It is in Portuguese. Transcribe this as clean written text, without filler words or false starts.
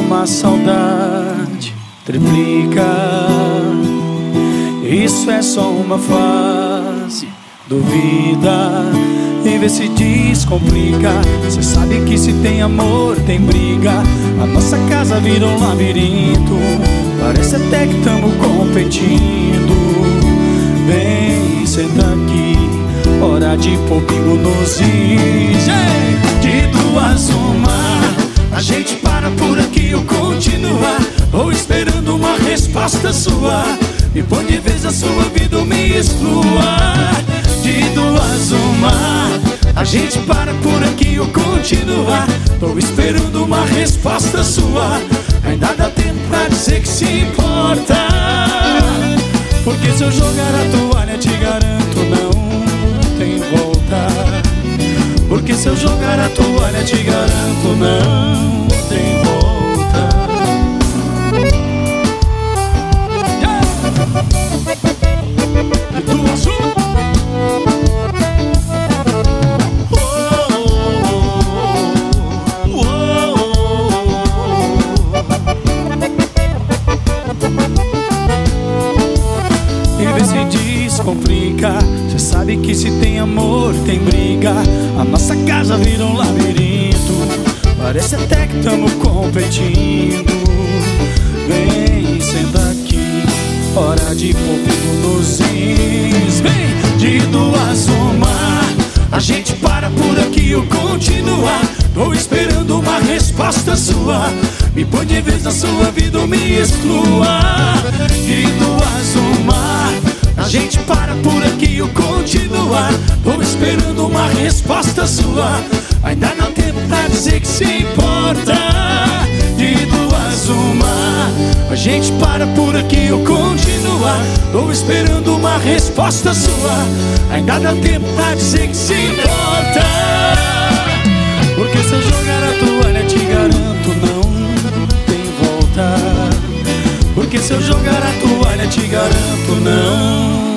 ama a saudade, triplica. Isso é só uma fase, duvida e vê se descomplica. Cê sabe que se tem amor, tem briga. A nossa casa virou um labirinto, parece até que tamo competindo. Vem, senta aqui, hora de pôr pingo nos is. De duas uma, a gente para por aqui ou continua, ou esperando uma resposta sua. Me põe de vez a sua vida ou me exclua. De duas uma, a gente para por aqui ou continua, tô esperando uma resposta sua. Ainda dá tempo pra dizer que se importa, porque se eu jogar a toalha te garanto não tem volta. Porque se eu jogar a toalha te garanto não tem volta. De duas uma. Complica. Cê sabe que se tem amor, tem briga. A nossa casa vira um labirinto, parece até que tamo competindo. Vem, senta aqui, hora de pôr pingo nos is. Vem, de duas uma, a gente para por aqui ou continua, tô esperando uma resposta sua. Me põe de vez na sua vida ou me exclua. De duas uma, a gente para por aqui ou continua, tô esperando uma resposta sua. Ainda não tem tempo pra dizer que se importa. De duas uma, a gente para por aqui ou continua, tô esperando uma resposta sua. Ainda dá tempo pra dizer que se importa, porque se eu jogar a toalha te garanto não tem volta. Porque se eu jogar a toalha te garanto não